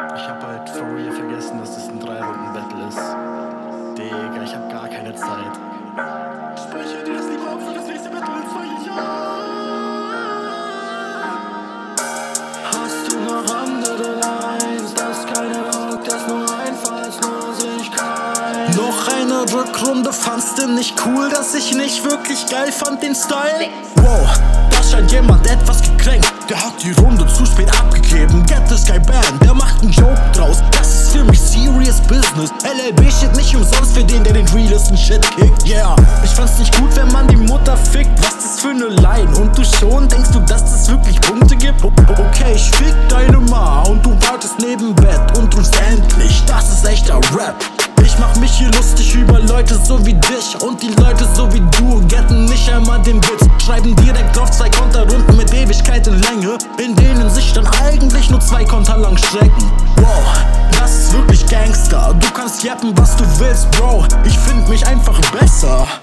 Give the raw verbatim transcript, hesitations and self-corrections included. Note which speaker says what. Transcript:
Speaker 1: Ich hab halt for real vergessen, dass das ein drei-Runden-Battle ist. Digga, ich hab gar keine Zeit. Speichere dir das lieber ab für das nächste Battle in zwei Jahren. Hast du noch andere Lines? Das keine Rock, das nur einfalls, nur sich kein. Noch eine Rückrunde, fandst du nicht cool, dass ich nicht wirklich geil fand den Style? Wow, da scheint jemand etwas gekränkt. Der hat die Runde zu spät abgegeben. Get this guy banned, der macht einen Joke draus. Das ist für mich serious business. L L B steht nicht umsonst für den, der den realesten Shit kickt. Yeah, ich fand's nicht gut, wenn man die Mutter fickt. Was das für ne Line? Und du schon, denkst du, dass das wirklich Punkte gibt? Okay, ich fick deine Ma und du wartest neben Bett und rufst endlich, das ist echter Rap. Ich mach mich hier lustig über Leute so wie dich und die Leute so wie du getten nicht einmal den Witz. Schreiben direkt drauf zwei Konterrunden mit Ewigkeit in Länge, in denen sich dann eigentlich nur zwei Konter lang strecken. Wow, das ist wirklich Gangster. Du kannst jappen, was du willst, Bro. Ich find mich einfach besser.